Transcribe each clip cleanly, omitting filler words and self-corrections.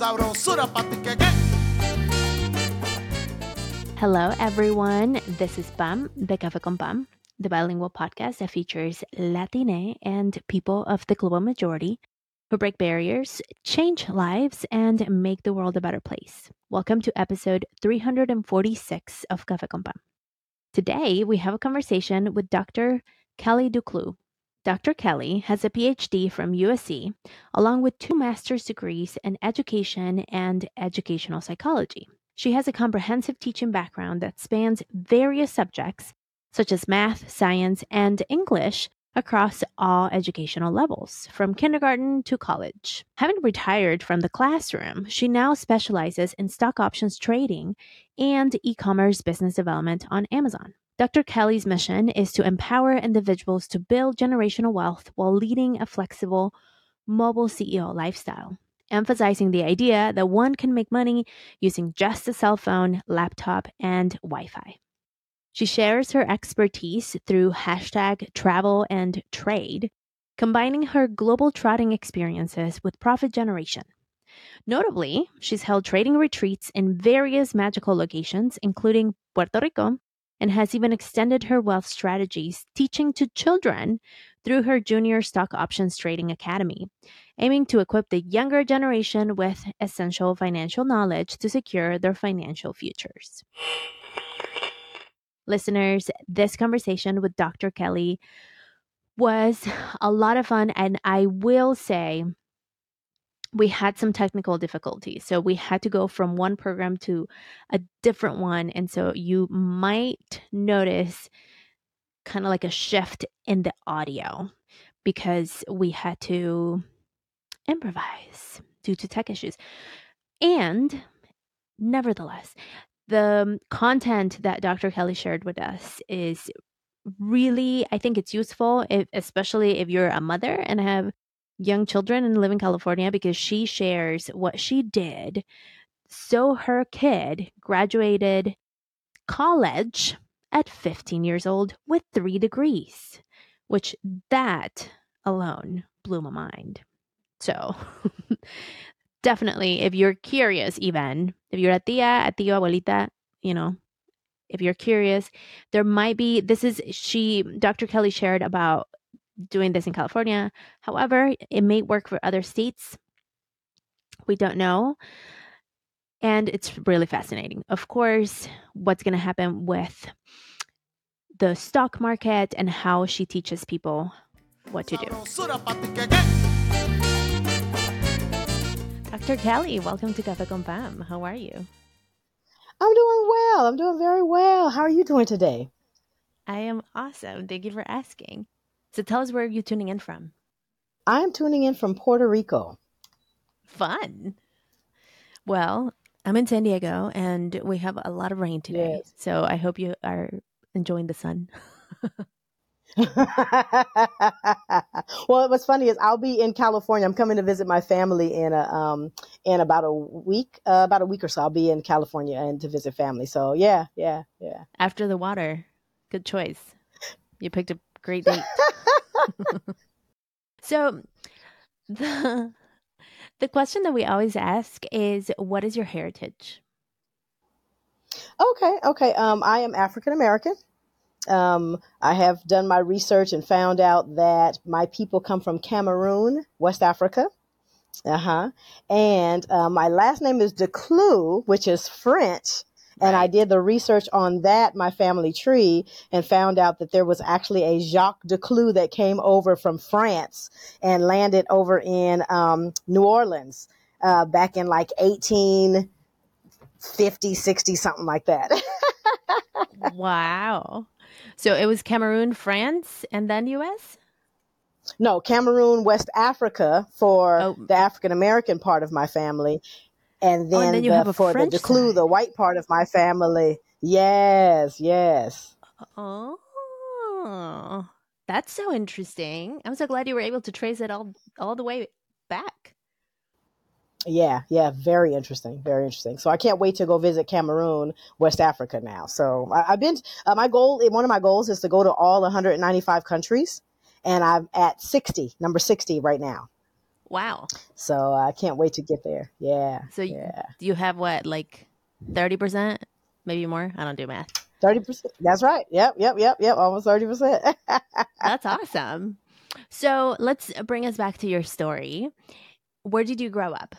sabrosura pa' ti que qué. Hello, everyone. This is Pam, the Café con Pam, the bilingual podcast that features Latine and people of the global majority who break barriers, change lives, and make the world a better place. Welcome to episode 346 of Café con Pam. Today, we have a conversation with Dr. Kelly Duclos. Dr. Kelly has a PhD from USC, along with 2 master's degrees in education and educational psychology. She has a comprehensive teaching background that spans various subjects, such as math, science, and English, across all educational levels, from kindergarten to college. Having retired from the classroom, she now specializes in stock options trading and e-commerce business development on Amazon. Dr. Kelly's mission is to empower individuals to build generational wealth while leading a flexible, mobile CEO lifestyle, emphasizing the idea that one can make money using just a cell phone, laptop, and Wi-Fi. She shares her expertise through #travel and trade, combining her global trading experiences with profit generation. Notably, she's held trading retreats in various magical locations, including Puerto Rico, and has even extended her wealth strategies teaching to children through her Junior Stock Options Trading Academy, aiming to equip the younger generation with essential financial knowledge to secure their financial futures. Listeners, this conversation with Dr. Kelly was a lot of fun, and I will say we had some technical difficulties. So we had to go from one program to a different one. And so you might notice kind of like a shift in the audio because we had to improvise due to tech issues. And nevertheless, the content that Dr. Kelly shared with us is really, I think it's useful, especially if you're a mother and have young children and live in California, because she shares what she did. So her kid graduated college at 15 years old with 3 degrees, which that alone blew my mind. So definitely, if you're curious, even if you're a tía, abuelita, if you're curious, there might be, Dr. Kelly shared about doing this in California. However, it may work for other states. We don't know. And it's really fascinating. Of course, what's going to happen with the stock market and how she teaches people what to do. Dr. Kelly, welcome to Café con Pam. How are you? I'm doing well. I'm doing very well. How are you doing today? I am awesome. Thank you for asking. So tell us where you're tuning in from. I am tuning in from Puerto Rico. Fun. Well, I'm in San Diego and we have a lot of rain today. Yes. So I hope you are enjoying the sun. Well, what's funny is I'll be in California. I'm coming to visit my family in about a week or so. I'll be in California and to visit family. So yeah. After the water, good choice. You picked a great date. So the question that we always ask is, what is your heritage? Okay. I am African American. I have done my research and found out that my people come from Cameroon, West Africa. And my last name is Duclos, which is French. And I did the research on that, my family tree, and found out that there was actually a Jacques Duclos that came over from France and landed over in New Orleans back in like 1850, 60, something like that. Wow. So it was Cameroon, France, and then U.S.? No, Cameroon, West Africa for the African American part of my family. And then, and then for the Duclos, the white part of my family. Yes. Oh, that's so interesting. I'm so glad you were able to trace it all the way back. Yeah, very interesting. So I can't wait to go visit Cameroon, West Africa now. So I've been, one of my goals is to go to all 195 countries, and I'm at number 60 right now. Wow. So I can't wait to get there. Yeah, So yeah. do you have what, like 30%? Maybe more? I don't do math. 30%. That's right. Yep, yep, yep, yep. Almost 30%. That's awesome. So let's bring us back to your story. Where did you grow up?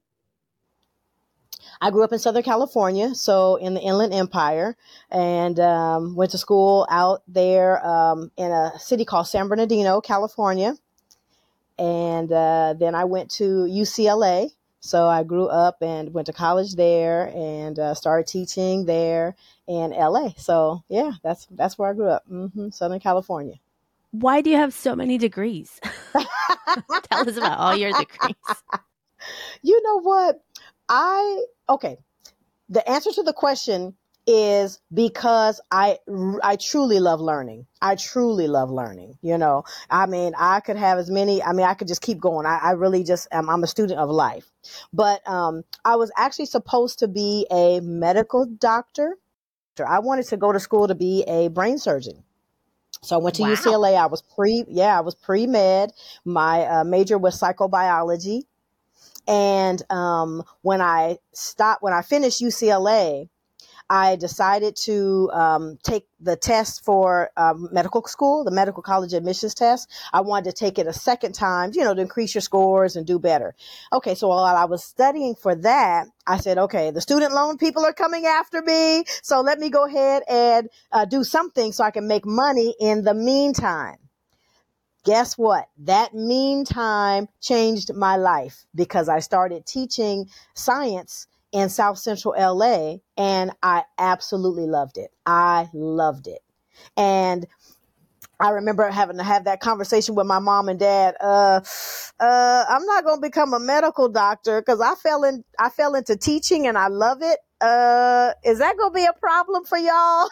I grew up in Southern California, so in the Inland Empire, and went to school out there in a city called San Bernardino, California. And then I went to UCLA. So I grew up and went to college there and started teaching there in LA. So yeah, that's where I grew up, Southern California. Why do you have so many degrees? Tell us about all your degrees. You know what? Okay. The answer to the question is because I truly love learning. I truly love learning. I mean, I could have as many, I mean, I could just keep going. I really just I'm a student of life. But I was actually supposed to be a medical doctor. I wanted to go to school to be a brain surgeon. So I went to Wow. UCLA. I was pre-med. My major was psychobiology. And when I finished UCLA, I decided to take the test for medical school, the medical college admissions test. I wanted to take it a second time, to increase your scores and do better. Okay, so while I was studying for that, I said, okay, the student loan people are coming after me, so let me go ahead and do something so I can make money in the meantime. Guess what? That meantime changed my life because I started teaching science in South Central LA and I absolutely loved it. I loved it. And I remember having to have that conversation with my mom and dad. I'm not going to become a medical doctor because I fell into teaching and I love it. Is that going to be a problem for y'all?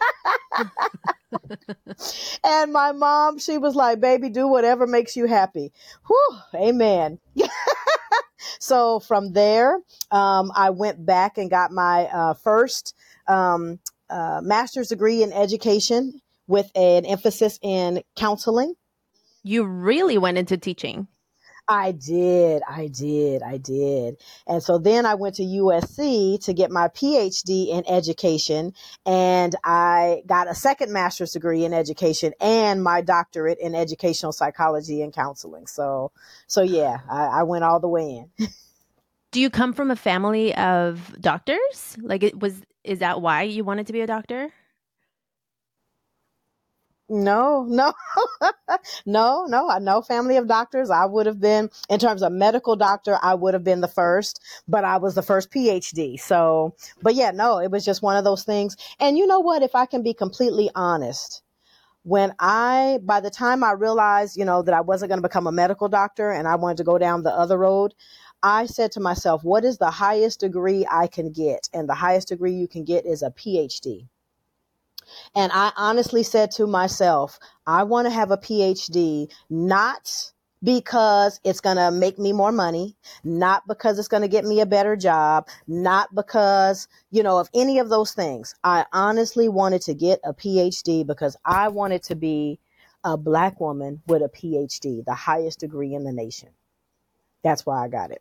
And my mom, she was like, baby, do whatever makes you happy. Whew, amen. So from there, I went back and got my first master's degree in education with an emphasis in counseling. You really went into teaching. I did. And so then I went to USC to get my PhD in education, and I got a second master's degree in education and my doctorate in educational psychology and counseling. So yeah, I went all the way in. Do you come from a family of doctors? Is that why you wanted to be a doctor? No, no, no family of doctors. I would have been, in terms of medical doctor, I would have been the first, but I was the first PhD. So, but yeah, no, it was just one of those things. And you know what? If I can be completely honest, by the time I realized, that I wasn't going to become a medical doctor and I wanted to go down the other road, I said to myself, what is the highest degree I can get? And the highest degree you can get is a PhD. And I honestly said to myself, I want to have a PhD, not because it's going to make me more money, not because it's going to get me a better job, not because, of any of those things. I honestly wanted to get a PhD because I wanted to be a Black woman with a PhD, the highest degree in the nation. That's why I got it.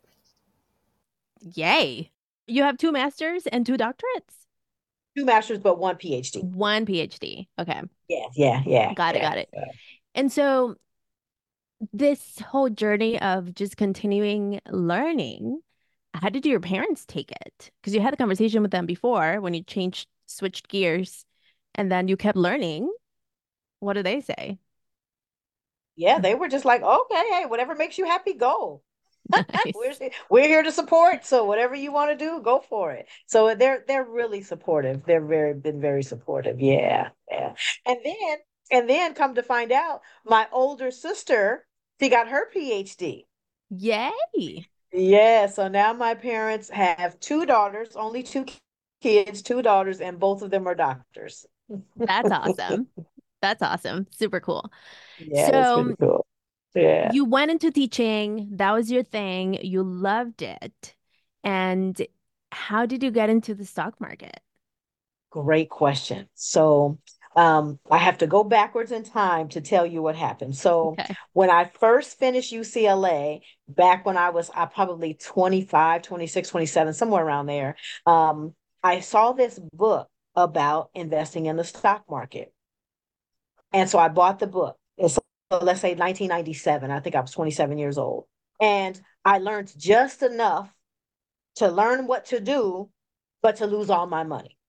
Yay. You have 2 masters and 2 doctorates? 2 masters, but 1 PhD. 1 PhD. Okay. Yeah. Got it, got it. And so this whole journey of just continuing learning, how did your parents take it? Because you had a conversation with them before when you switched gears, and then you kept learning. What do they say? Yeah, they were just like, okay, hey, whatever makes you happy, go. we're Nice. we're here to support. So whatever you want to do, go for it. So they're really supportive. Been very supportive. Yeah, yeah. And then come to find out, my older sister, she got her PhD. Yay. Yeah. So now my parents have 2 daughters, only 2 kids, 2 daughters, and both of them are doctors. That's awesome. That's awesome. Super cool. Yeah, that's pretty So cool. Yeah. you went into teaching, that was your thing, you loved it. And how did you get into the stock market? Great question. So, I have to go backwards in time to tell you what happened. So Okay. when I first finished UCLA, back when I was probably 25, 26, 27, somewhere around there, I saw this book about investing in the stock market. And so I bought the book. It's, let's say 1997. I think I was 27 years old. And I learned just enough to learn what to do, but to lose all my money.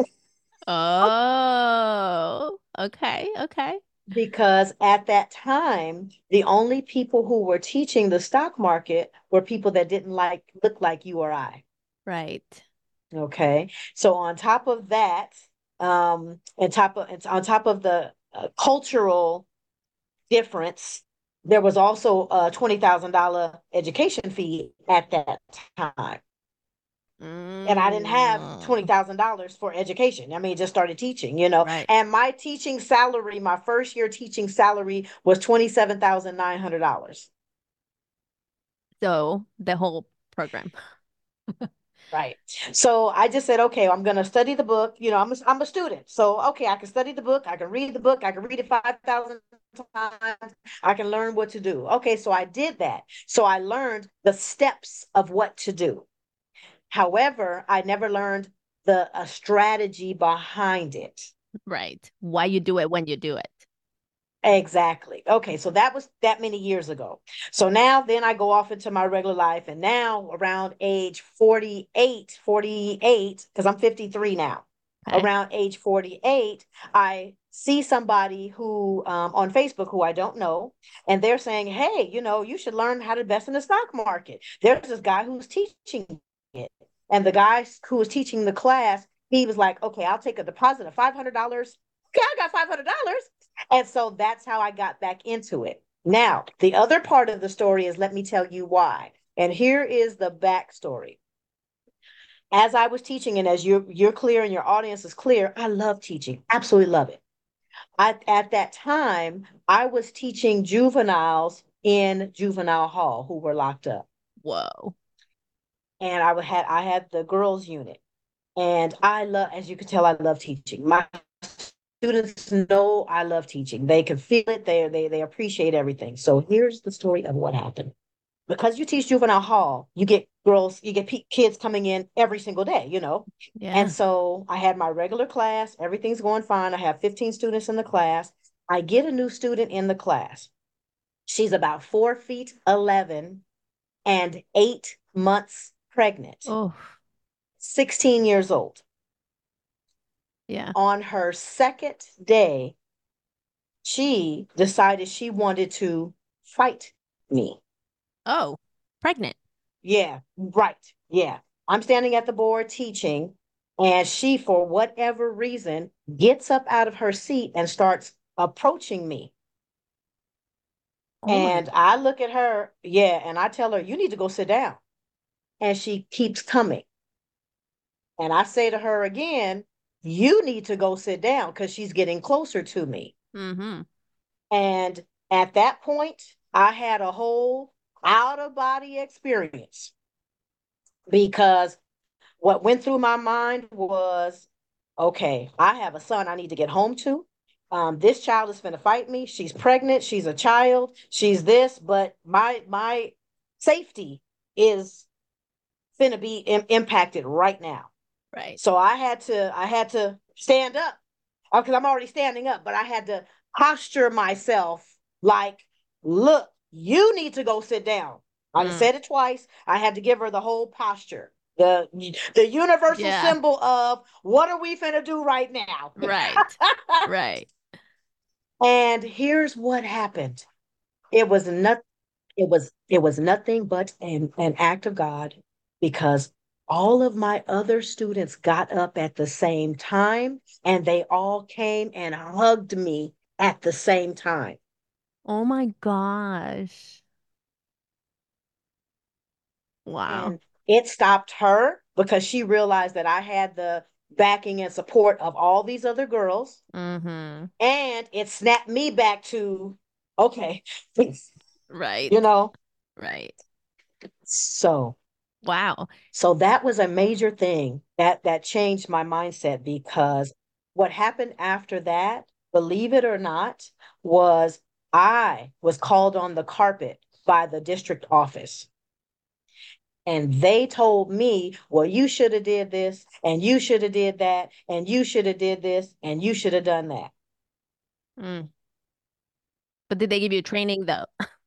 Oh, okay. Okay. Because at that time, the only people who were teaching the stock market were people that didn't look like you or I. Right. Okay. So on top of that, on top of the cultural difference, there was also a $20,000 education fee at that time. And I didn't have Mm, $20,000 for education. I mean, just started teaching, you know. right. And my teaching salary, my first year teaching salary was $27,900. So the whole program. Right. So I just said, okay, I'm going to study the book. You know, I'm a student. So, okay, I can study the book. I can read the book. I can read it 5,000 times. I can learn what to do. Okay, so I did that. So I learned the steps of what to do. However, I never learned the strategy behind it. Right. Why you do it when you do it. Exactly. Okay, so that was that many years ago. So now then I go off into my regular life, and now around age 48, because I'm 53 now. Okay. Around age 48, I see somebody who on Facebook who I don't know, and they're saying, "Hey, you know, you should learn how to invest in the stock market." There's this guy who's teaching it, and the guy who was teaching the class, he was like, "Okay, I'll take a deposit of $500." Okay, I got $500. And so that's how I got back into it. Now, the other part of the story is, let me tell you why. And here is the backstory. As I was teaching, and as you're clear and your audience is clear, I love teaching. Absolutely love it. At that time, I was teaching juveniles in juvenile hall who were locked up. Whoa. And I had the girls unit. And I love, as you can tell, I love teaching. My students know I love teaching. They can feel it. They appreciate everything. So here's the story of what happened. Because you teach juvenile hall, you get kids coming in every single day, you know. And Yeah. so I had my regular class. Everything's going fine. I have 15 students in the class. I get a new student in the class. She's about 4 feet 11 and 8 months pregnant, Oh, 16 years old. yeah. On her second day, she decided she wanted to fight me. Oh, pregnant. Yeah, right. Yeah. I'm standing at the board teaching, and she, for whatever reason, gets up out of her seat and starts approaching me. Oh my. And I look at her, yeah, and I tell her, you need to go sit down. And she keeps coming. And I say to her again, you need to go sit down because she's getting closer to me. Mm-hmm. And at that point, I had a whole out of body experience because what went through my mind was, okay, I have a son I need to get home to. This child is going to fight me. She's pregnant. She's a child. She's this, but my safety is going to be impacted right now. Right. So I had to stand up because I'm already standing up, but I had to posture myself like, look, you need to go sit down. I Mm. said it twice. I had to give her the whole posture, the universal Yeah. symbol of what are we finna do right now? Right. Right. And here's what happened. It was not it was nothing but an act of God because all of my other students got up at the same time and they all came and hugged me at the same time. Oh my gosh. Wow. And it stopped her because she realized that I had the backing and support of all these other girls. Mm-hmm. And it snapped me back to, okay, Right. you know. Right. So Wow. So that was a major thing that changed my mindset because What happened after that, believe it or not, was I was called on the carpet by the district office. And they told me, well, you should have did this, and you should have did that, and you should have did this, and you should have done that. Mm. But did they give you training though?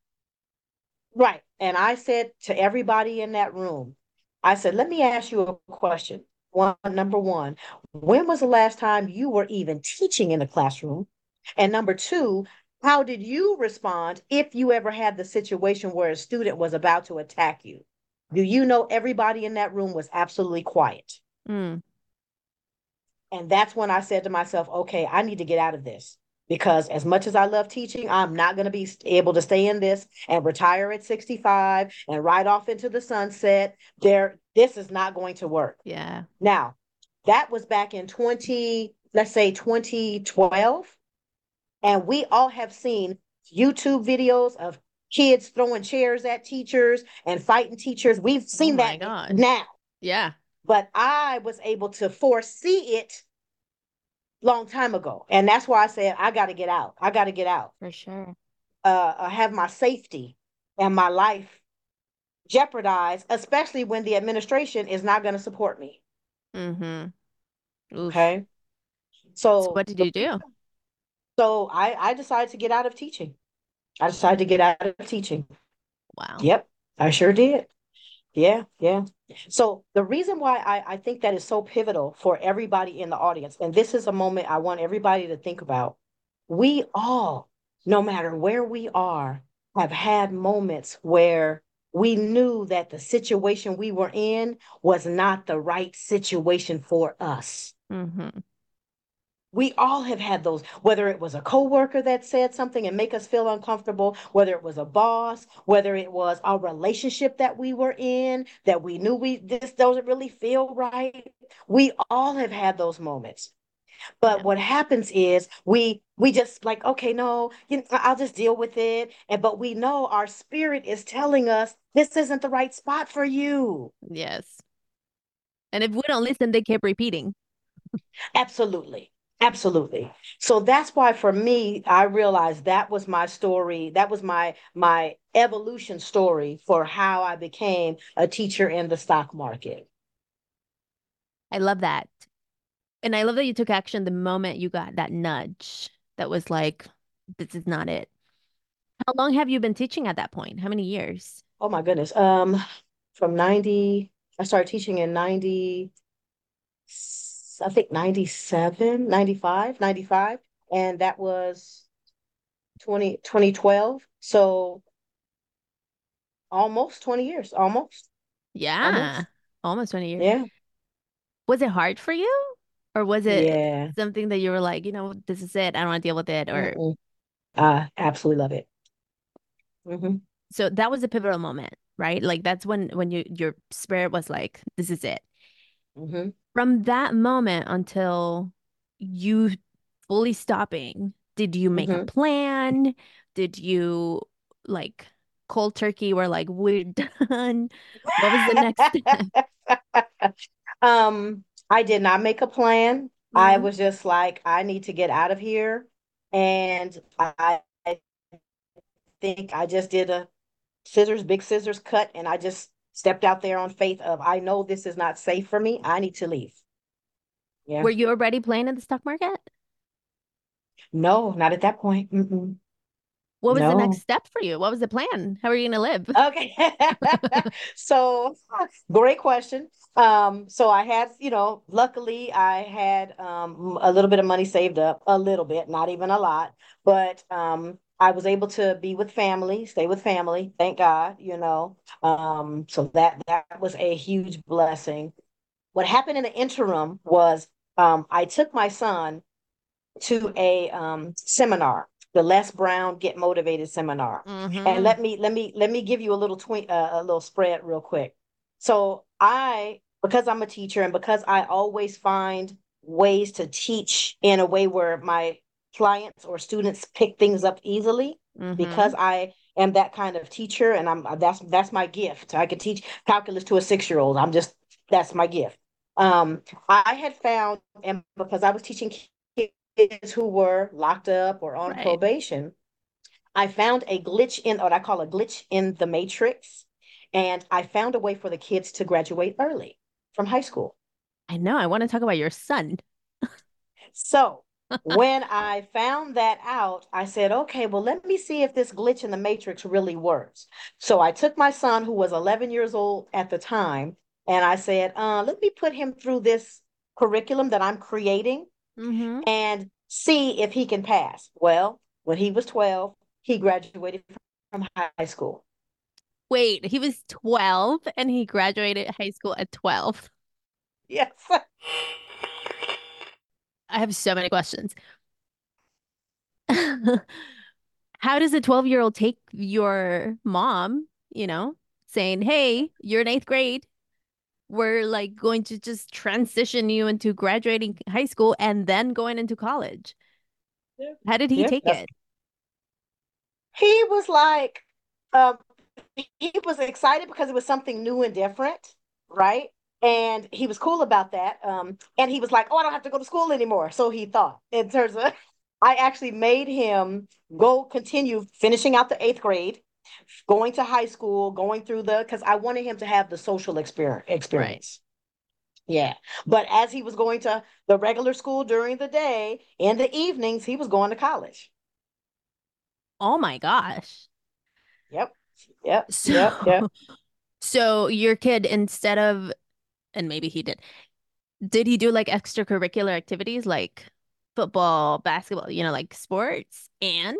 Right. And I said to everybody in that room, I said, let me ask you a question. Number one, when was the last time you were even teaching in the classroom? And number two, how did you respond if you ever had the situation where a student was about to attack you? Do you know everybody in that room was absolutely quiet? Mm. And that's when I said to myself, okay, I need to get out of this. Because as much as I love teaching, I'm not going to be able to stay in this and retire at 65 and ride off into the sunset. This is not going to work. Yeah. Now, that was back in let's say 2012. And we all have seen YouTube videos of kids throwing chairs at teachers and fighting teachers. We've Oh seen my that gosh. now. Yeah. But I was able to foresee it long time ago. And that's why I said, I got to get out. I got to get out. For sure. Have my safety and my life jeopardized, especially when the administration is not going to support me. Mm-hmm. Oof. Okay. So So, what did you do? so I decided to get out of teaching. I decided to get out of teaching. Wow. Yep, I sure did. Yeah, yeah. So the reason why I think that is so pivotal for everybody in the audience, and this is a moment I want everybody to think about. We all, no matter where we are, have had moments where we knew that the situation we were in was not the right situation for us. Mm-hmm. We all have had those, whether it was a coworker that said something and make us feel uncomfortable, whether it was a boss, whether it was a relationship that we were in that we knew this doesn't really feel right. We all have had those moments. But Yeah. what happens is we just like, okay, no, I'll just deal with it. But we know our spirit is telling us this isn't the right spot for you. Yes. And if we don't listen, they keep repeating. Absolutely. Absolutely. So that's why for me, I realized that was my story. That was my evolution story for how I became a teacher in the stock market. I love that. And I love that you took action the moment you got that nudge that was like, this is not it. How long have you been teaching at that point? How many years? Oh my goodness. From 90, I started teaching in 90, I think 97, 95, 95, and that was 2012. So almost 20 years, Yeah. almost. Almost 20 years. Yeah. Was it hard for you? Or was it Yeah. something that you were like, this is it. I don't want to deal with it. Or Mm-mm. I absolutely love it. Hmm. so that was a pivotal moment, right? Like that's when your spirit was like, this is it. Hmm. From that moment until you fully stopping, did you make a Hmm. plan? Did you like cold turkey were like, we're done? What was the next step? I did not make a plan. I Yeah. was just like, I need to get out of here. And I think I just did a big scissors cut, and I just stepped out there on faith of, I know this is not safe for me. I need to leave. Yeah. Were you already playing in the stock market? No, not at that point. Mm-mm. What was the next No. step for you? What was the plan? How are you gonna live? Okay. So great question. So I had, luckily I had a little bit of money saved up, a little bit, not even a lot, but I was able to be with family, stay with family, thank God. So that was a huge blessing. What happened in the interim was I took my son to a seminar, the Les Brown Get Motivated seminar. And Mm-hmm. let me give you a little spread real quick. So because I'm a teacher and because I always find ways to teach in a way where my clients or students pick things up easily, Mm-hmm. because I am that kind of teacher, and that's my gift. I can teach calculus to a 6-year-old. That's my gift. I had found, and because I was teaching kids who were locked up or on Right. probation, I found a glitch in what I call a glitch in the matrix. And I found a way for the kids to graduate early from high school. I know. I want to talk about your son. So when I found that out, I said, okay, well, let me see if this glitch in the matrix really works. So I took my son, who was 11 years old at the time, and I said, let me put him through this curriculum that I'm creating Mm-hmm. and see if he can pass. Well, when he was 12, he graduated from high school. Wait, he was 12 and he graduated high school at 12. Yes. I have so many questions. How does a 12-year-old take your mom, saying, hey, you're in eighth grade. We're like going to just transition you into graduating high school and then going into college. How did he Yeah, take it? he was like, um, he was excited because it was something new and different, right? And he was cool about that. And he was like, "Oh, I don't have to go to school anymore." So he thought, in terms of, I actually made him go continue finishing out the eighth grade, going to high school, going through because I wanted him to have the social Right. experience. Yeah. But as he was going to the regular school during the day, in the evenings, he was going to college. Oh my gosh. Yep. Yep. Yep. Yep. So, so your kid, instead of, and maybe he did he do like extracurricular activities like football, basketball, like sports? And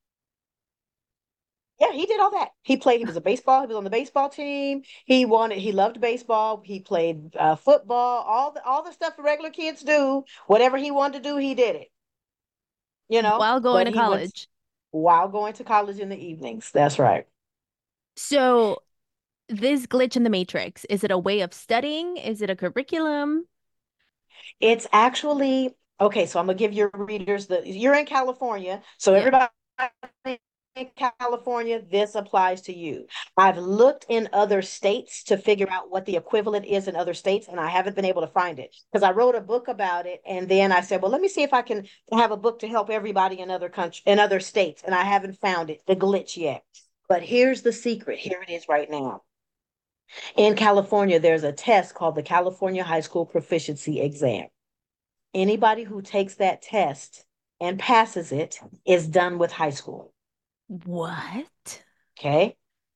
Yeah, he did all that. He was he was on the baseball team. He loved baseball. He played football, all the stuff the regular kids do. Whatever he wanted to do, he did it, while going but to he went college. while going to college in the evenings. That's right. So this glitch in the matrix, is it a way of studying? Is it a curriculum? It's actually okay. So I'm gonna give your readers you're in California, so Yeah. everybody in California, this applies to you. I've looked in other states to figure out what the equivalent is in other states, and I haven't been able to find it because I wrote a book about it, and then I said, well, let me see if I can have a book to help everybody in other states, and I haven't found it, the glitch yet. But here's the secret. Here it is right now. In California, there's a test called the California High School Proficiency Exam. Anybody who takes that test and passes it is done with high school. What? Okay.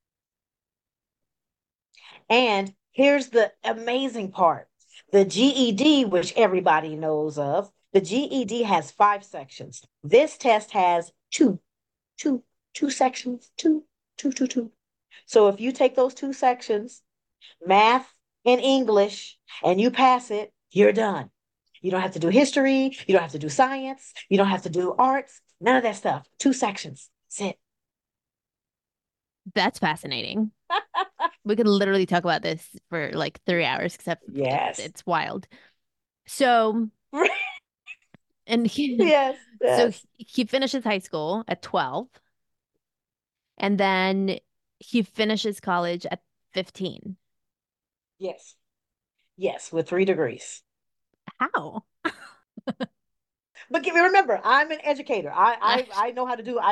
And here's the amazing part. The GED, which everybody knows of, the GED has 5 sections. This test has two, two sections, two. So if you take those 2 sections, math and English, and you pass it, you're done. You don't have to do history. You don't have to do science. You don't have to do arts. None of that stuff. 2 sections. That's it. That's fascinating. We could literally talk about this for like 3 hours, except Yes. it's wild. So, and Yes. so Yes. he finishes high school at 12, and then he finishes college at 15. Yes. Yes. With 3 degrees. How? But remember, I'm an educator. I know how to do.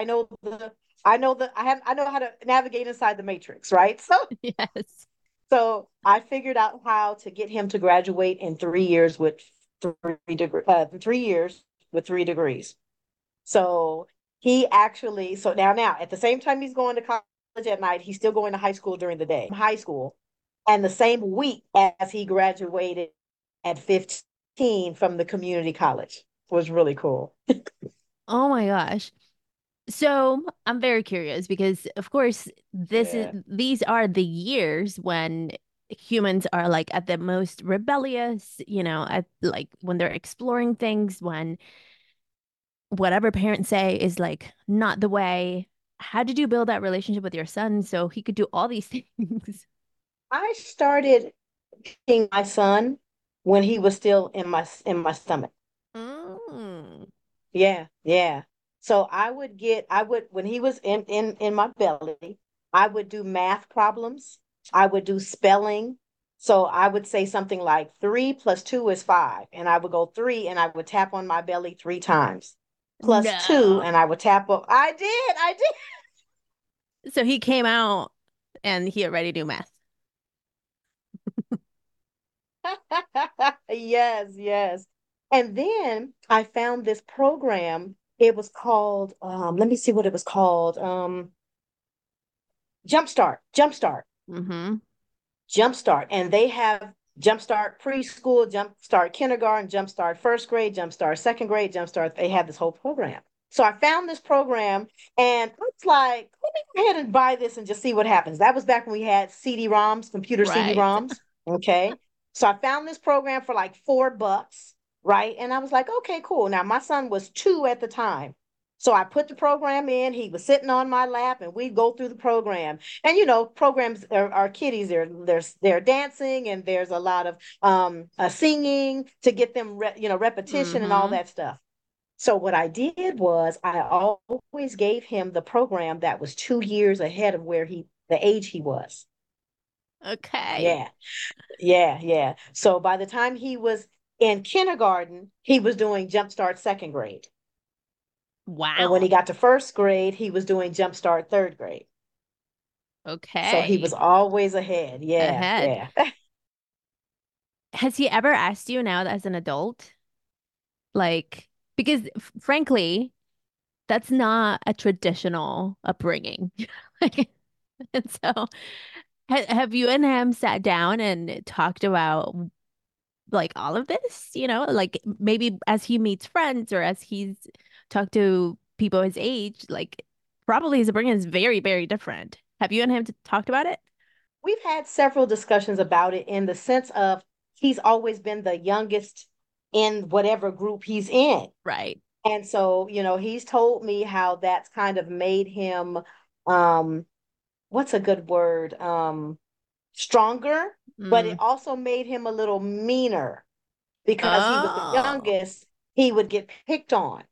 I know how to navigate inside the matrix, right? Yes. So I figured out how to get him to graduate in 3 years with 3 years with 3 degrees. So he actually, so now at the same time he's going to college at night, he's still going to high school during the day, high school. And the same week as he graduated at 15 from the community college was really cool. Oh my gosh. So I'm very curious because, of course, Yeah. these are the years when humans are like at the most rebellious, at like when they're exploring things, when whatever parents say is like not the way. How did you build that relationship with your son so he could do all these things? I started teaching my son when he was still in my stomach. Mm. Yeah, yeah. So I would when he was in my belly, I would do math problems. I would do spelling, So I would say something like 3 + 2 is 5. And I would go 3 and I would tap on my belly 3 times. +2, No. and I would tap on. I So he came out and he already knew math. did. Yes, yes. And then I found this program. It was called, let me see what it was called. Jumpstart, Jumpstart. Mm-hmm. Jumpstart. And they have Jumpstart preschool, Jumpstart kindergarten, Jumpstart first grade, Jumpstart second grade, Jumpstart. They have this whole program. So I found this program and it's like, let me go ahead and buy this and just see what happens. That was back when we had CD-ROMs, computer Right. CD-ROMs. Okay. So I found this program for like $4, right? And I was like, okay, cool. Now my son was 2 at the time. So I put the program in. He was sitting on my lap and we'd go through the program. And programs are kiddies. They're dancing and there's a lot of singing to get them repetition and all Mm-hmm. that stuff. So what I did was I always gave him the program that was 2 years ahead of the age he was. Okay. Yeah, yeah, yeah. So by the time he was in kindergarten, he was doing Jumpstart second grade. And when he Wow. got to first grade, he was doing Jumpstart third grade. So he Okay. was always ahead. Yeah, Ahead. yeah. Has he ever asked you now as an adult? Like, because frankly, that's not a traditional upbringing. Like, and so have you and him sat down and talked about like all of this, like maybe as he meets friends or as he's talked to people his age, like probably his upbringing is very, very different. Have you and him talked about it? We've had several discussions about it in the sense of he's always been the youngest in whatever group he's in. Right. And so, he's told me how that's kind of made him, um, what's a good word? Stronger, but it Mm. also made him a little meaner because he was the Oh, youngest, he would get picked on.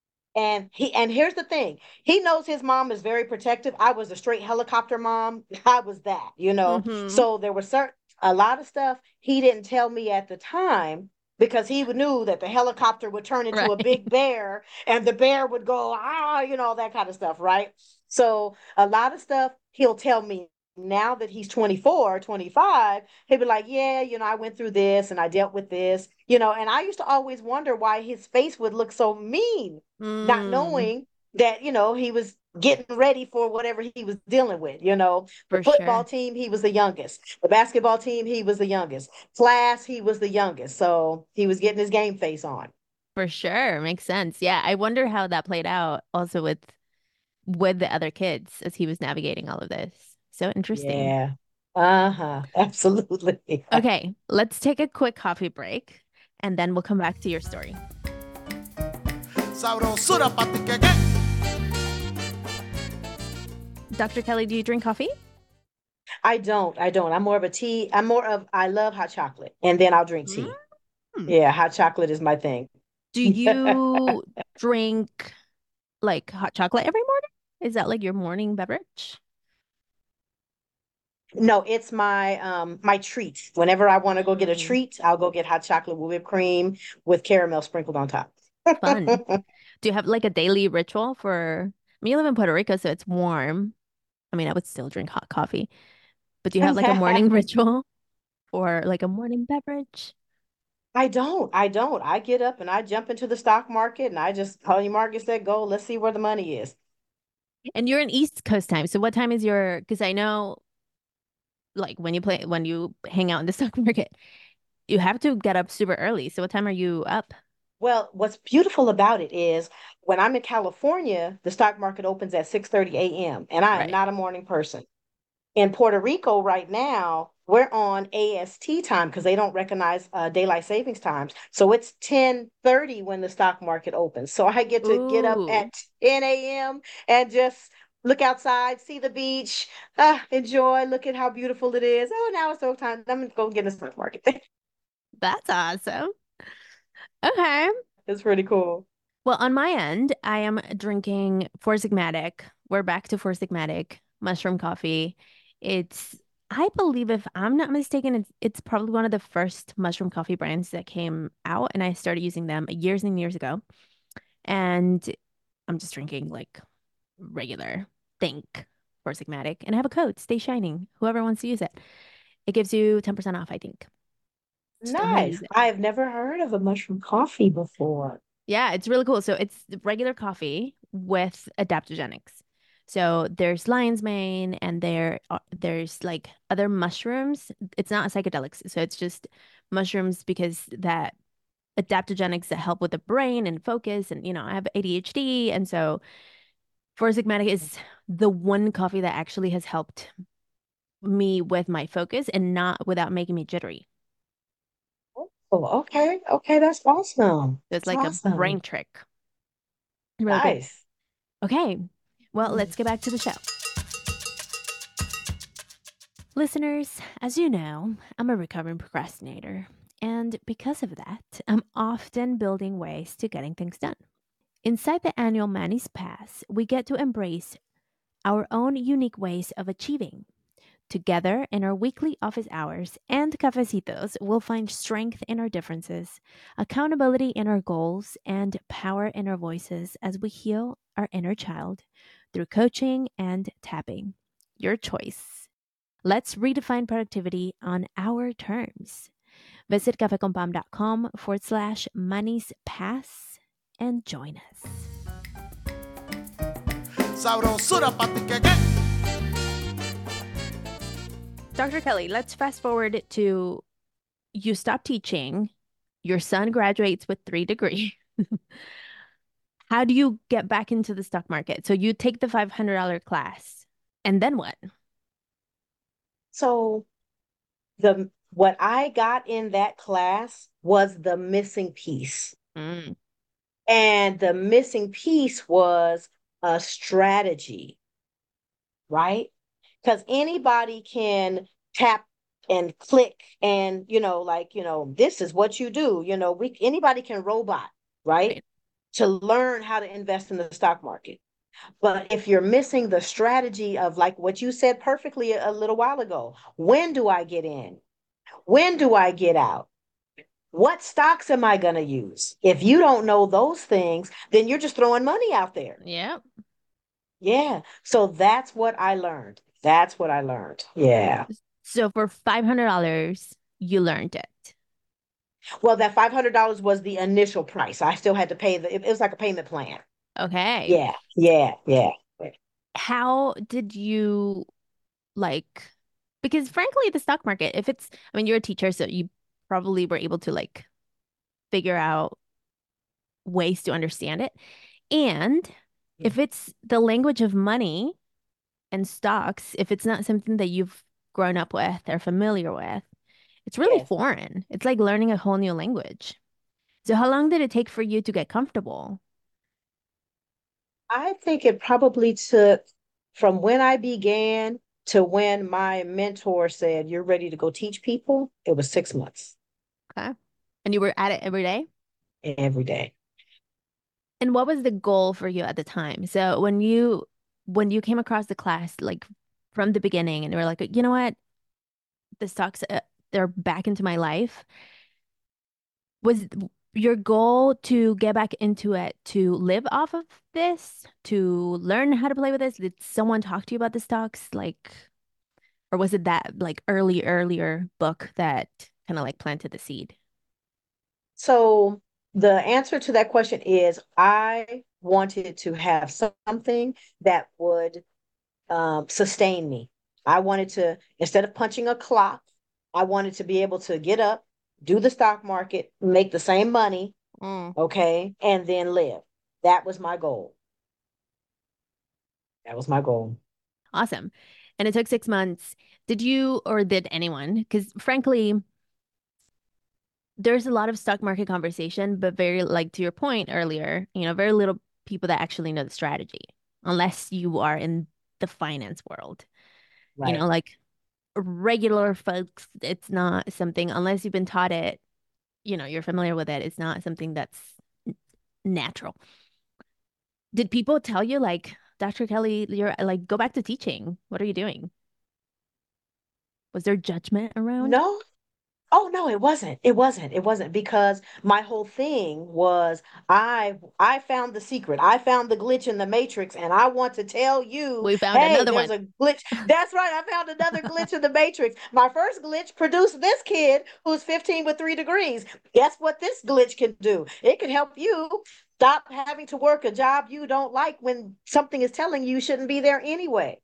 And here's the thing. He knows his mom is very protective. I was a straight helicopter mom. I was that. mm-hmm. So there was a lot of stuff he didn't tell me at the time because he knew that the helicopter would turn into a Right. big bear and the bear would go, all that kind of stuff, right? So a lot of stuff he'll tell me now that he's 24, 25. He'll be like, yeah, I went through this and I dealt with this. And I used to always wonder why his face would look so mean, not Mm, knowing that, he was getting ready for whatever he was dealing with. The for football sure. team, he was the youngest. The basketball team, he was the youngest. Class, he was the youngest. So he was getting his game face on. For sure. Makes sense. Yeah. I wonder how that played out also with the other kids as he was navigating all of this. So interesting. Yeah. Uh-huh. Absolutely. Okay, let's take a quick coffee break and then we'll come back to your story. Sabrosura pa' ti que. Dr. Kelly, do you drink coffee? I don't. I don't. I'm more of a tea. I love hot chocolate and then I'll drink tea. Mm. Yeah, hot chocolate is my thing. Do you drink like hot chocolate every morning? Is that like your morning beverage? No, it's my treat. Whenever I want to go get a Mm, treat, I'll go get hot chocolate with whipped cream with caramel sprinkled on top. fun. Do you have like a daily ritual for, I mean, you live in Puerto Rico, so it's warm. I mean, I would still drink hot coffee, but do you have like a morning ritual or like a morning beverage? I don't. I don't. I get up and I jump into the stock market and I just call you market set go. Let's see where the money is. And you're in East Coast time. So what time is because I know like when you hang out in the stock market, you have to get up super early. So what time are you up? Well, what's beautiful about it is when I'm in California, the stock market opens at 6:30 a.m. and I am Right. not a morning person. In Puerto Rico right now, we're on AST time because they don't recognize daylight savings times. So it's 10:30 when the stock market opens. So I get to get up Ooh, at 10 a.m. and just look outside, see the beach, enjoy, look at how beautiful it is. Oh, now it's so time. I'm gonna go get in the stock market. that's awesome. Okay. It's pretty cool. Well, on my end, I am drinking Four Sigmatic. We're back to Four Sigmatic mushroom coffee. It's I believe if I'm not mistaken, it's probably one of the first mushroom coffee brands that came out, and I started using them years and years ago. And I'm just drinking like regular Think for Sigmatic, and I have a code, Stay Shining. Whoever wants to use it, it gives you 10% off, I think. Still haven't Nice. used it. I've never heard of a mushroom coffee before. Yeah, it's really cool. So it's regular coffee with adaptogenics. So there's lion's mane and there's like other mushrooms. It's not psychedelics. So it's just mushrooms because that adaptogenics that help with the brain and focus. And, I have ADHD. And so Four Sigmatic is the one coffee that actually has helped me with my focus and not without making me jittery. Oh, okay. Okay, that's awesome. So it's That's like a awesome. brain trick. Really cool. Nice. Okay. Well, let's get back to the show. Listeners, as you know, I'm a recovering procrastinator. And because of that, I'm often building ways to getting things done. Inside the annual Manny's Pass, we get to embrace our own unique ways of achieving. Together, in our weekly office hours and cafecitos, we'll find strength in our differences, accountability in our goals, and power in our voices as we heal our inner child through coaching and tapping. Your choice. Let's redefine productivity on our terms. Visit cafecompam.com/Manny's Pass and join us. Sabrosura pa' ti que. Dr. Kelly, let's fast forward to you stop teaching, your son graduates with 3 degrees. How do you get back into the stock market? So you take the $500 class, and then what? So the what I got in that class was the missing piece. Mm, And the missing piece was a strategy, right? Because anybody can tap and click and, this is what you do. Anybody can robot, right? right. To learn how to invest in the stock market. But if you're missing the strategy of like what you said perfectly a little while ago, when do I get in? When do I get out? What stocks am I going to use? If you don't know those things, then you're just throwing money out there. Yeah. Yeah. So that's what I learned. That's what I learned. Yeah. So for $500, you learned it. Well, that $500 was the initial price. I still had to pay it was like a payment plan. Okay. Yeah. Yeah. Yeah. How did you like, because frankly, the stock market, I mean, you're a teacher, so you probably were able to like figure out ways to understand it. And if it's the language of money and stocks, if it's not something that you've grown up with or familiar with, it's really Yes. foreign. It's like learning a whole new language. So how long did it take for you to get comfortable? I think it probably took from when I began to when my mentor said, "You're ready to go teach people." It was 6 months Okay. And you were at it every day? every day. And what was the goal for you at the time? So when you came across the class, like from the beginning, and you were like, you know what, the stocks, they're back into my life. Was your goal to get back into it to live off of this, to learn how to play with this? Did someone talk to you about the stocks, like, or was it that like earlier book that kind of like planted the seed? So the answer to that question is I wanted to have something that would sustain me. I wanted to, instead of punching a clock, I wanted to be able to get up, do the stock market, make the same money, Mm. okay, and then live. That was my goal. That was my goal. Awesome. And it took 6 months. Did you or did anyone? Because frankly, there's a lot of stock market conversation, but very, like to your point earlier, very little people that actually know the strategy, unless you are in the finance world. Right. Like regular folks, it's not something, unless you've been taught it, you're familiar with it. It's not something that's natural. Did people tell you like, Dr. Kelly, you're like, go back to teaching? What are you doing? Was there judgment around? No. Oh no, it wasn't. It wasn't. It wasn't because my whole thing was I found the secret. I found the glitch in the matrix and I want to tell you, We found hey, another there's one. a glitch. That's right. I found another glitch in the matrix. My first glitch produced this kid who's 15 with 3 degrees. Guess what this glitch can do? It can help you stop having to work a job you don't like when something is telling you shouldn't be there anyway.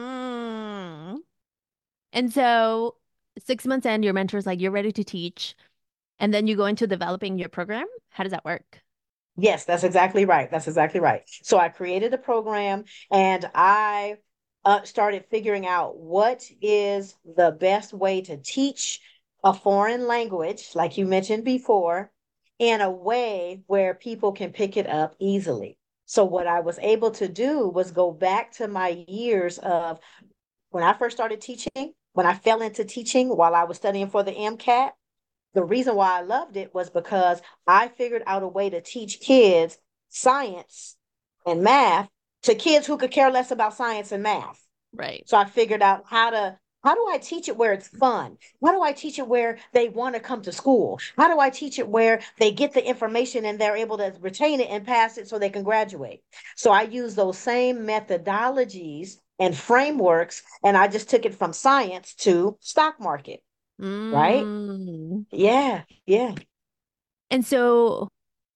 Mm. And so 6 months in, your mentor's like, you're ready to teach. And then you go into developing your program. How does that work? Yes, that's exactly right. That's exactly right. So I created a program and I started figuring out what is the best way to teach a foreign language, like you mentioned before, in a way where people can pick it up easily. So what I was able to do was go back to my years of when I first started teaching, when I fell into teaching while I was studying for the MCAT. The reason why I loved it was because I figured out a way to teach kids science and math to kids who could care less about science and math. Right. So I figured out how do I teach it where it's fun? How do I teach it where they want to come to school? How do I teach it where they get the information and they're able to retain it and pass it so they can graduate? So I use those same methodologies and frameworks, and I just took it from science to stock market, right? Mm. Yeah, yeah. And so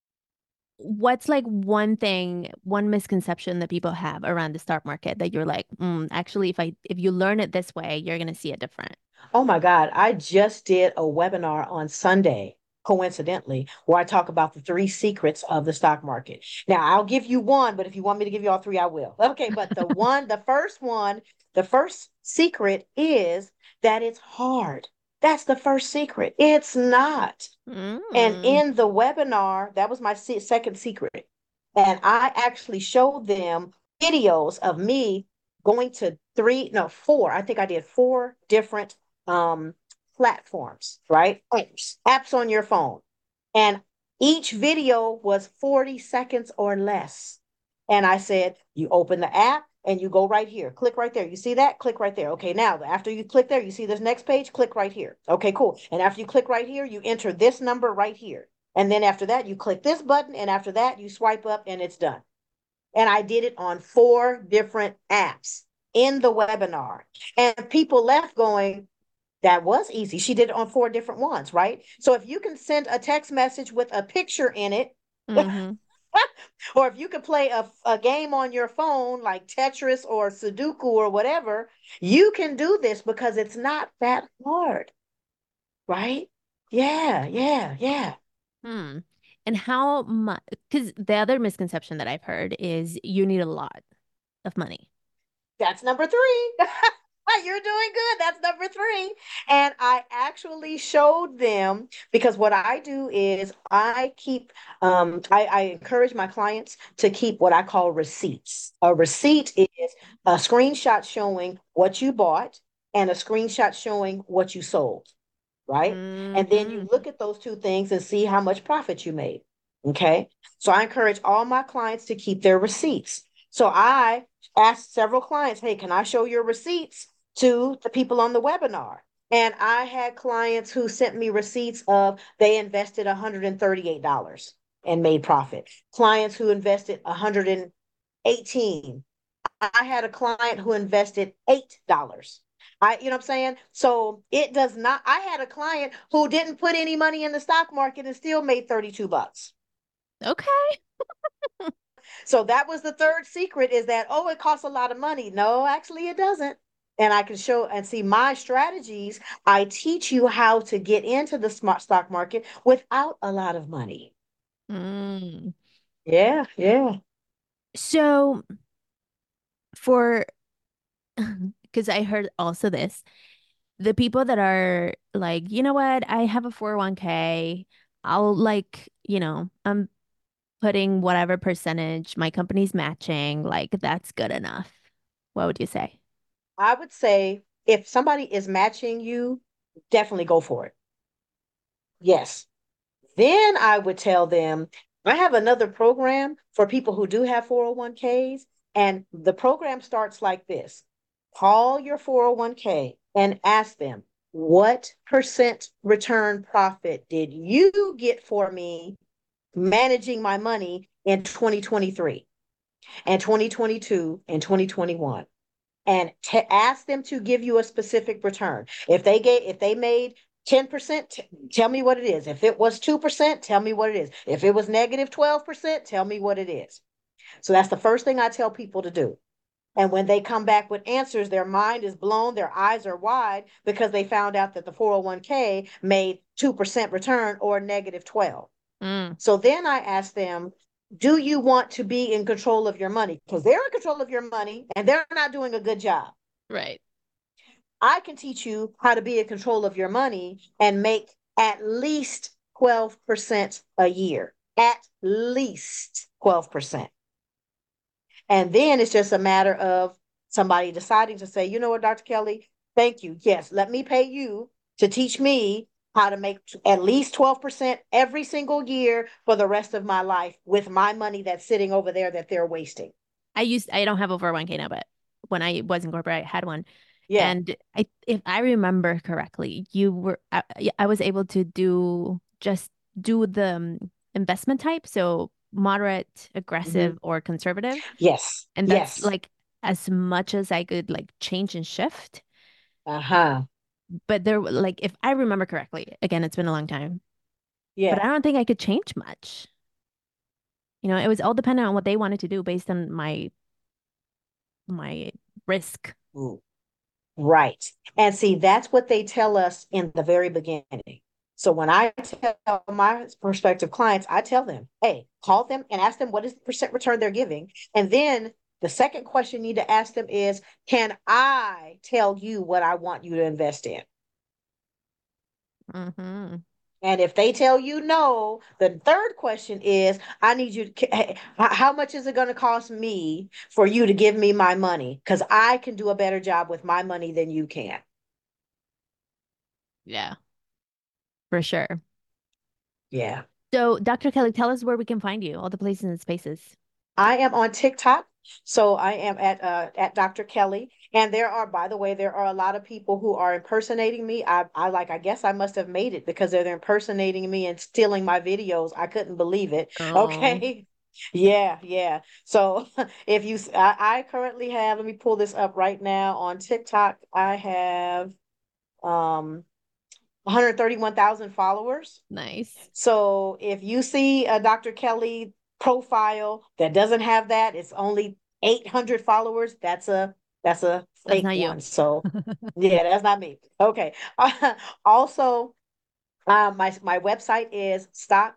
what's like one thing, one misconception that people have around the stock market that you're like, actually, if you learn it this way, you're gonna see it different. Oh my God, I just did a webinar on Sunday, coincidentally, where I talk about the 3 secrets of the stock market. Now, I'll give you one, but if you want me to give you all 3, I will. Okay, but the first secret is that it's hard. That's the first secret. It's not. And Mm. in the webinar, that was my second secret. And I actually showed them videos of me going to 3, no, 4. I think I did 4 different um, platforms, right? Apps on your phone. And each video was 40 seconds or less. And I said, you open the app and you go right here. Click right there. You see that? Click right there. Okay, now after you click there, you see this next page? Click right here. Okay, cool. And after you click right here, you enter this number right here. And then after that, you click this button. And after that, you swipe up and it's done. And I did it on 4 different apps in the webinar. And people left going, that was easy. She did it on 4 different ones, right? So if you can send a text message with a picture in it, Mm-hmm. or if you could play a game on your phone like Tetris or Sudoku or whatever, you can do this because it's not that hard, right? Yeah, yeah, yeah. Hmm. And how much? Because the other misconception that I've heard is you need a lot of money. That's number 3. You're doing good. That's number 3. And I actually showed them because what I do is I encourage my clients to keep what I call receipts. A receipt is a screenshot showing what you bought and a screenshot showing what you sold, right? And then you Mm-hmm. look at those 2 things and see how much profit you made. Okay. So I encourage all my clients to keep their receipts. So I asked several clients, hey, can I show your receipts to the people on the webinar? And I had clients who sent me receipts of they invested $138 and made profit. Clients who invested 118. I had a client who invested $8. You know what I'm saying? So it does not. I had a client who didn't put any money in the stock market and still made $32. Okay. So that was the third secret is that, oh, it costs a lot of money. No, actually, it doesn't. And I can show and see my strategies. I teach you how to get into the smart stock market without a lot of money. Mm. Yeah, yeah. So for, because I heard also this, the people that are like, you know what, I have a 401k. I'll like, I'm putting whatever percentage my company's matching, like that's good enough. What would you say? I would say if somebody is matching you, definitely go for it. Yes. Then I would tell them, I have another program for people who do have 401ks, and the program starts like this. Call your 401k and ask them, what percent return profit did you get for me managing my money in 2023 and 2022 and 2021? And ask them to give you a specific return. If they made 10%, tell me what it is. If it was 2%, tell me what it is. If it was negative 12%, tell me what it is. So that's the first thing I tell people to do. And when they come back with answers, their mind is blown, their eyes are wide because they found out that the 401k made 2% return or negative 12. So then I ask them, do you want to be in control of your money? Because they're in control of your money and they're not doing a good job. Right. I can teach you how to be in control of your money and make at least 12% a year. At least 12%. And then it's just a matter of somebody deciding to say, you know what, Dr. Kelly, thank you. Yes, let me pay you to teach me how to make at least 12% every single year for the rest of my life with my money that's sitting over there that they're wasting. I don't have a 401k now, but when I was in corporate, I had one. Yeah. And if I remember correctly, I was able to do the investment type. So moderate, aggressive, or conservative. Yes. And that's Yes. like as much as I could like change and shift. Uh-huh. But there, like, if I remember correctly, again, it's been a long time, but Yeah. I don't think I could change much. It was all dependent on what they wanted to do based on my risk. Ooh. Right. And see, that's what they tell us in the very beginning. So when I tell my prospective clients, I tell them, hey, call them and ask them what is the percent return they're giving. And then the second question you need to ask them is, can I tell you what I want you to invest in? And if they tell you no, the third question is, I need you to, how much is it going to cost me for you to give me my money? Because I can do a better job with my money than you can. Yeah, for sure. Yeah. So, Dr. Kelly, tell us where we can find you, all the places and spaces. I am on TikTok. So I am at Dr. Kelly. And by the way, there are a lot of people who are impersonating me. I guess I must have made it because they're impersonating me and stealing my videos. I couldn't believe it. Oh. Okay. Yeah, yeah. So I currently have, let me pull this up right now on TikTok. I have 131,000 followers. Nice. So if you see a Dr. Kelly profile that doesn't have that, it's only 800 followers. That's a fake not you. one. So yeah, that's not me. Okay. Also, my website is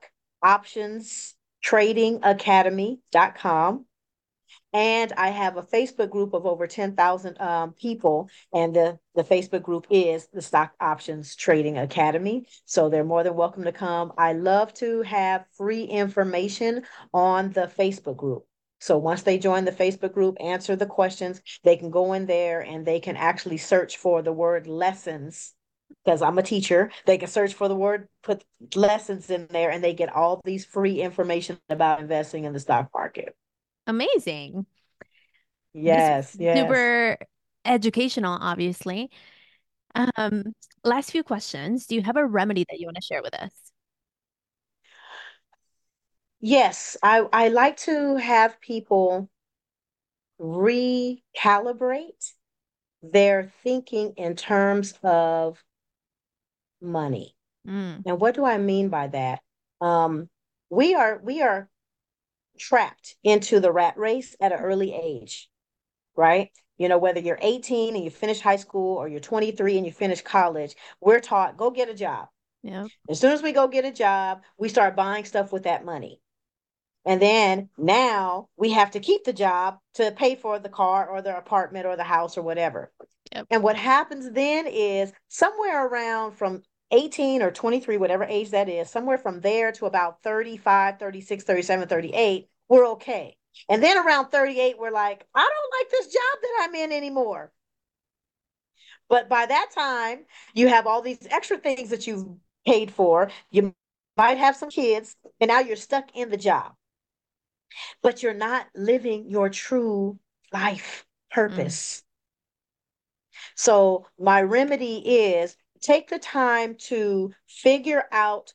stockoptionstradingacademy.com. And I have a Facebook group of over 10,000 people. And the Facebook group is the Stock Options Trading Academy. So they're more than welcome to come. I love to have free information on the Facebook group. So once they join the Facebook group, answer the questions, they can go in there and they can actually search for the word lessons. Because I'm a teacher, they can search for the word, put lessons in there, and they get all these free information about investing in the stock market. Amazing. Yes, yes. Super educational, obviously. Last few questions. Do you have a remedy that you want to share with us? Yes, I like to have people recalibrate their thinking in terms of money. And what do I mean by that? We are trapped into the rat race at an early age, right? Whether you're 18 and you finish high school or you're 23 and you finish college, we're taught, go get a job. Yeah. As soon as we go get a job, we start buying stuff with that money. And then now we have to keep the job to pay for the car or the apartment or the house or whatever. Yep. And what happens then is somewhere around from 18 or 23, whatever age that is, somewhere from there to about 35, 36, 37, 38, we're okay. And then around 38, we're like, I don't like this job that I'm in anymore. But by that time, you have all these extra things that you've paid for. You might have some kids, and now you're stuck in the job. But you're not living your true life purpose. So my remedy is take the time to figure out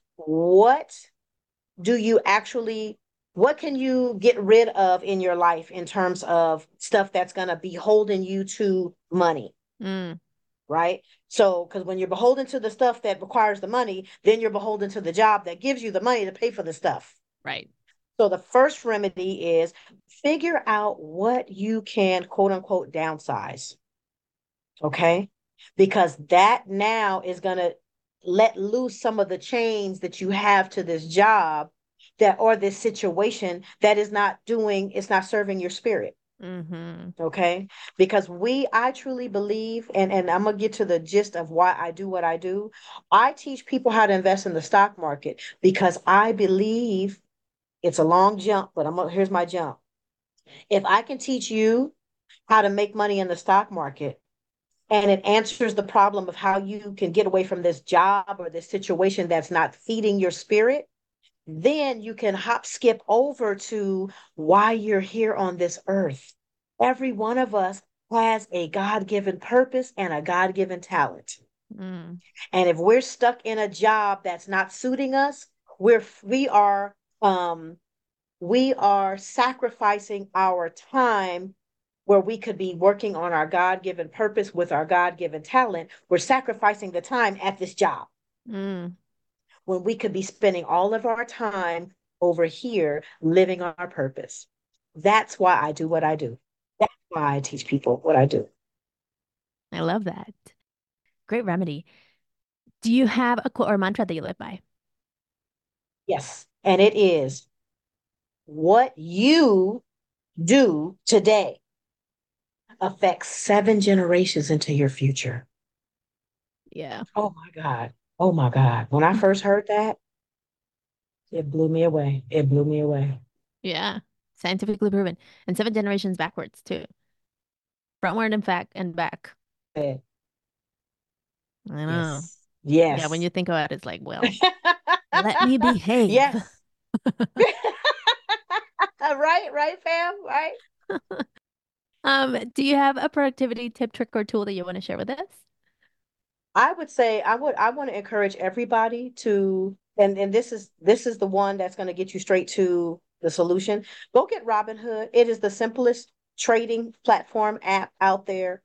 do you actually, what can you get rid of in your life in terms of stuff that's going to be holding you to money, Mm, right? So, because when you're beholden to the stuff that requires the money, then you're beholden to the job that gives you the money to pay for the stuff. right. So the first remedy is figure out what you can quote unquote downsize. Okay. Because that now is going to let loose some of the chains that you have to this job that or this situation that is not doing, it's not serving your spirit. Mm-hmm. Okay. Because I truly believe, and I'm going to get to the gist of why I do what I do. I teach people how to invest in the stock market because I believe it's a long jump, but here's my jump. If I can teach you how to make money in the stock market, and it answers the problem of how you can get away from this job or this situation that's not feeding your spirit, then you can hop skip over to why you're here on this earth. Every one of us has a God-given purpose and a God-given talent. Mm, And if we're stuck in a job that's not suiting us, we are we are sacrificing our time where we could be working on our God-given purpose with our God-given talent. We're sacrificing the time at this job mm. when we could be spending all of our time over here living our purpose. That's why I do what I do. That's why I teach people what I do. I love that. Great remedy. Do you have a quote or mantra that you live by? Yes. And it is what you do today affects 7 generations into your future. Yeah. Oh my God. Oh my God. When I first heard that, it blew me away. It blew me away. Yeah. Scientifically proven. And 7 generations backwards too. Frontward and back. Eh, I know. Yes. Yeah, when Yes. you think about it, it's like, well, let me behave. Yes. Right, fam, right? Do you have a productivity tip, trick, or tool that you want to share with us? I would say I want to encourage everybody to and this is the one that's going to get you straight to the solution. Go get Robinhood. It is the simplest trading platform app out there.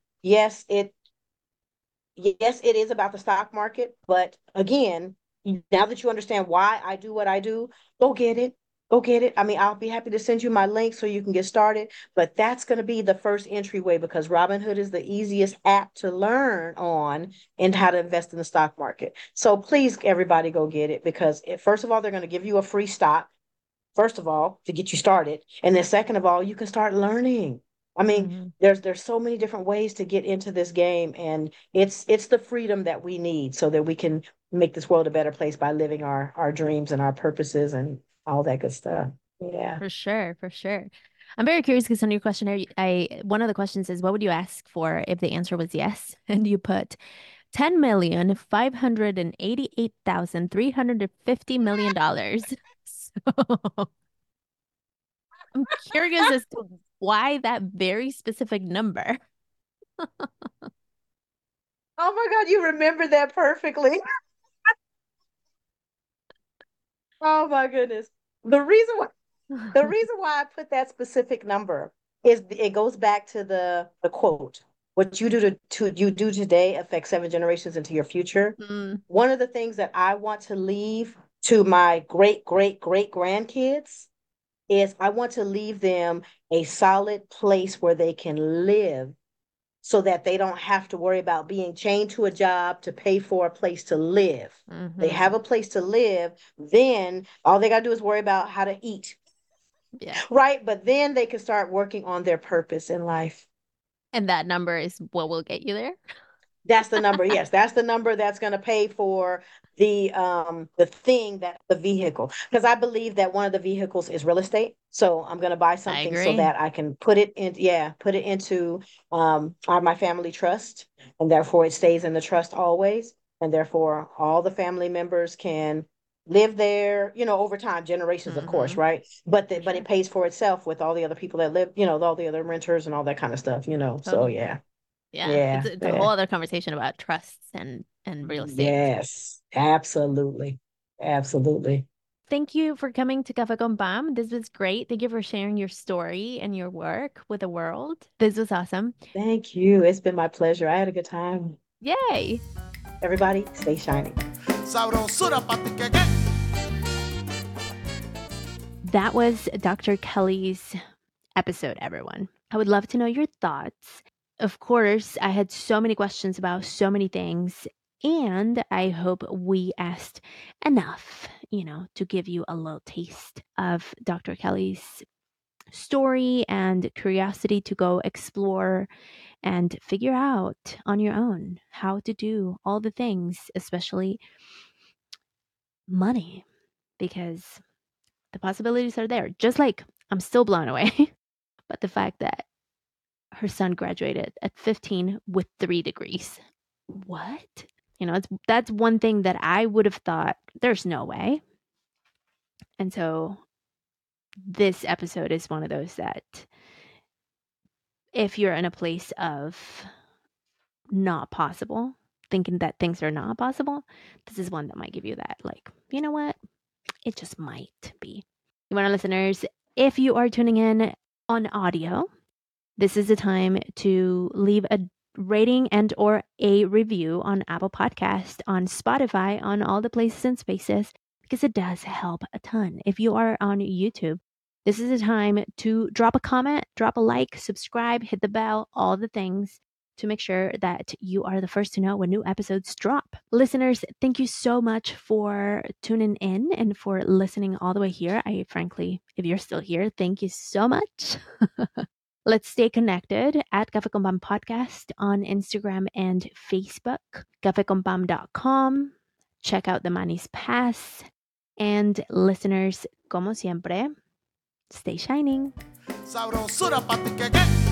Yes, it is about the stock market, but again, now that you understand why I do what I do, go get it. Go get it. I mean, I'll be happy to send you my link so you can get started, but that's going to be the first entryway because Robinhood is the easiest app to learn on and how to invest in the stock market. So please, everybody, go get it because first of all, they're going to give you a free stock first of all, to get you started. And then second of all, you can start learning. I mean, Hmm. there's so many different ways to get into this game, and it's the freedom that we need so that we can make this world a better place by living our dreams and our purposes and all that good stuff. Yeah. For sure, for sure. I'm very curious because on your questionnaire, I one of the questions is, what would you ask for if the answer was yes? And you put 10,588,350 million. So I'm curious as to why that very specific number. Oh my God, you remember that perfectly. Oh my goodness. The reason why the reason why I put that specific number is it goes back to the quote. What you do to you do today affects 7 generations into your future. Mm, One of the things that I want to leave to my great grandkids is I want to leave them a solid place where they can live so that they don't have to worry about being chained to a job to pay for a place to live. They hmm. have a place to live, then all they got to do is worry about how to eat, Yeah. right? But then they can start working on their purpose in life. And that number is what will get you there. That's the number. Yes, that's the number that's going to pay for the thing that the vehicle. Because I believe that one of the vehicles is real estate. So I'm going to buy I something so agree. that I can put it into my family trust, and therefore it stays in the trust always, and therefore all the family members can live there, over time, generations, of course, Hmm. right? For But it sure. pays for itself with all the other people that live, all the other renters and all that kind of stuff. So Totally. yeah. Yeah. It's a whole Yeah. other conversation about trusts and real estate. Yes, absolutely. Absolutely. Thank you for coming to Cafe con Pam. This was great. Thank you for sharing your story and your work with the world. This was awesome. Thank you. It's been my pleasure. I had a good time. Yay. Everybody, stay shining. Sabrosura pa' ti que. That was Dr. Kelly's episode, everyone. I would love to know your thoughts. Of course, I had so many questions about so many things, and I hope we asked enough, to give you a little taste of Dr. Kelly's story and curiosity to go explore and figure out on your own how to do all the things, especially money, because the possibilities are there. Just like I'm still blown away, but the fact that her son graduated at 15 with 3 degrees. What? That's one thing that I would have thought there's no way. And so this episode is one of those that if you're in a place of not possible, thinking that things are not possible, this is one that might give you that, like, you know what? It just might be. You want listeners, if you are tuning in on audio, this is the time to leave a rating and or a review on Apple Podcast, on Spotify, on all the places and spaces, because it does help a ton. If you are on YouTube, this is the time to drop a comment, drop a like, subscribe, hit the bell, all the things to make sure that you are the first to know when new episodes drop. Listeners, thank you so much for tuning in and for listening all the way here. I frankly, if you're still here, thank you so much. Let's stay connected at Cafe con Pam Podcast on Instagram and Facebook, cafeconpam.com. Check out the Manny's Pass. And listeners, como siempre, stay shining. Sabrosura pa' ti que.